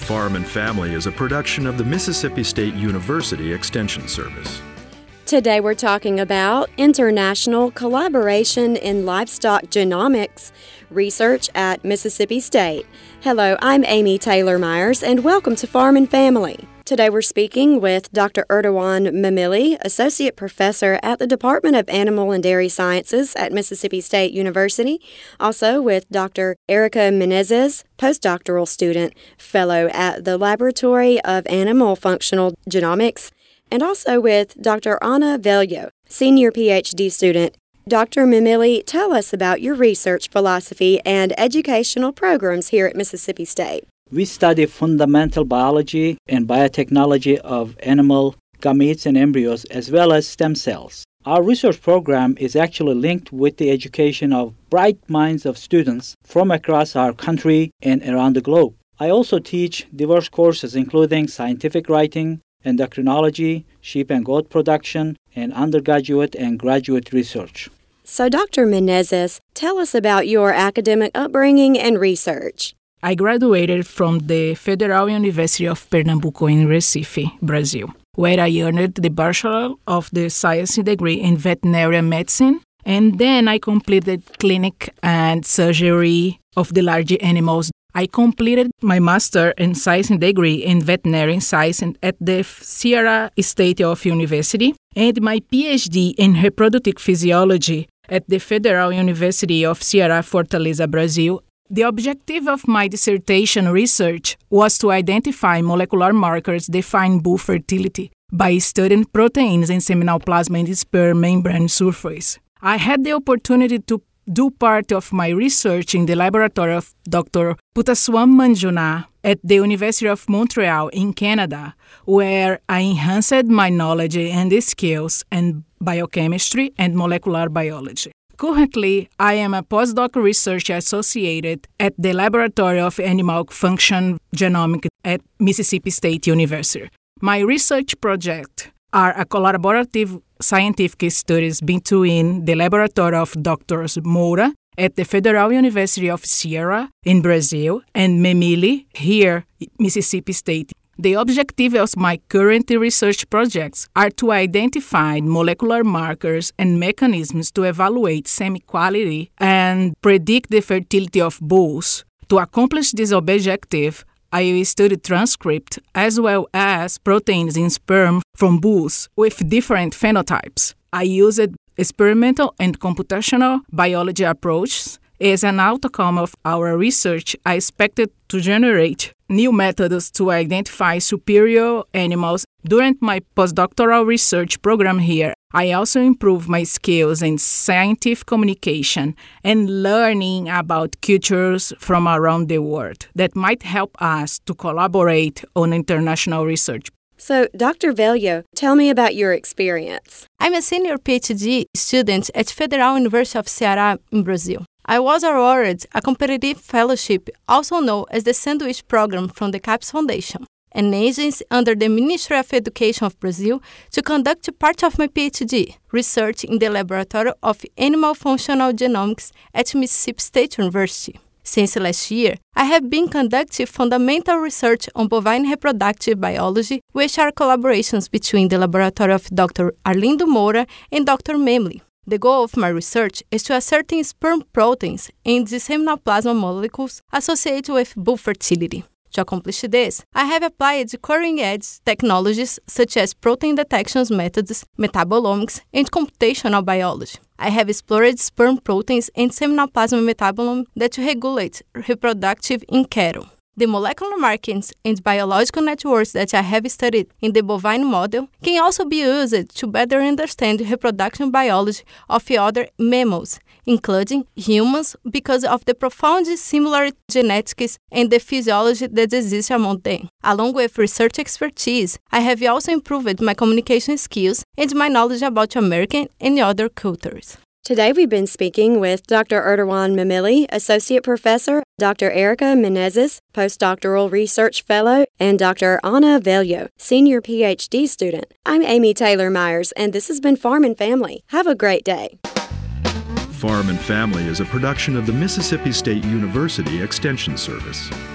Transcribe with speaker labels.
Speaker 1: Farm and Family is a production of the Mississippi State University Extension Service.
Speaker 2: Today we're talking about international collaboration in livestock genomics research at Mississippi State. Hello, I'm Amy Taylor Myers, and welcome to Farm and Family. Today we're speaking with Dr. Erdogan Memili, Associate Professor at the Department of Animal and Dairy Sciences at Mississippi State University, also with Dr. Erica Menezes, postdoctoral student, fellow at the Laboratory of Animal Functional Genomics, and also with Dr. Ana Velho, senior PhD student. Dr. Memili, tell us about your research philosophy and educational programs here at Mississippi State.
Speaker 3: We study fundamental biology and biotechnology of animal gametes and embryos, as well as stem cells. Our research program is actually linked with the education of bright minds of students from across our country and around the globe. I also teach diverse courses including scientific writing, endocrinology, sheep and goat production, and undergraduate and graduate research.
Speaker 2: So, Dr. Menezes, tell us about your academic upbringing and research.
Speaker 4: I graduated from the Federal University of Pernambuco in Recife, Brazil, where I earned the Bachelor of the Science degree in veterinary medicine, and then I completed clinic and surgery of the large animals. I completed my Master in Science degree in veterinary science at the Ceará State of University, and my PhD in reproductive physiology at the Federal University of Ceará, Fortaleza, Brazil. The objective of my dissertation research was to identify molecular markers define bull fertility by studying proteins in seminal plasma and sperm membrane surface. I had the opportunity to do part of my research in the laboratory of Dr. Puttaswamy Manjunath at the University of Montreal in Canada, where I enhanced my knowledge and skills in biochemistry and molecular biology. Currently, I am a postdoc research associate at the Laboratory of Animal Function Genomics at Mississippi State University. My research projects are a collaborative scientific studies between the Laboratory of Dr. Moura at the Federal University of Ceará in Brazil and Memili here at Mississippi State. The objective of my current research projects are to identify molecular markers and mechanisms to evaluate semi-quality and predict the fertility of bulls. To accomplish this objective, I studied transcript as well as proteins in sperm from bulls with different phenotypes. I used experimental and computational biology approaches. As an outcome of our research, I expected to generate new methods to identify superior animals. During my postdoctoral research program here, I also improved my skills in scientific communication and learning about cultures from around the world that might help us to collaborate on international research.
Speaker 2: So, Dr. Velho, tell me about your experience.
Speaker 5: I'm a senior PhD student at Federal University of Ceará in Brazil. I was awarded a competitive fellowship, also known as the Sandwich Program from the CAPES Foundation, an agency under the Ministry of Education of Brazil, to conduct part of my PhD research in the Laboratory of Animal Functional Genomics at Mississippi State University. Since last year, I have been conducting fundamental research on bovine reproductive biology, which are collaborations between the laboratory of Dr. Arlindo Moura and Dr. Memili. The goal of my research is to ascertain sperm proteins and the seminal plasma molecules associated with bull fertility. To accomplish this, I have applied cutting-edge technologies such as protein detection methods, metabolomics, and computational biology. I have explored sperm proteins and seminal plasma metabolism that regulate reproductive in cattle. The molecular markings and biological networks that I have studied in the bovine model can also be used to better understand the reproduction biology of other mammals, including humans, because of the profoundly similar genetics and the physiology that exists among them. Along with research expertise, I have also improved my communication skills and my knowledge about American and other cultures.
Speaker 2: Today we've been speaking with Dr. Erdogan Memili, Associate Professor, Dr. Erica Menezes, Postdoctoral Research Fellow, and Dr. Ana Velho, Senior PhD student. I'm Amy Taylor Myers, and this has been Farm and Family. Have a great day.
Speaker 1: Farm and Family is a production of the Mississippi State University Extension Service.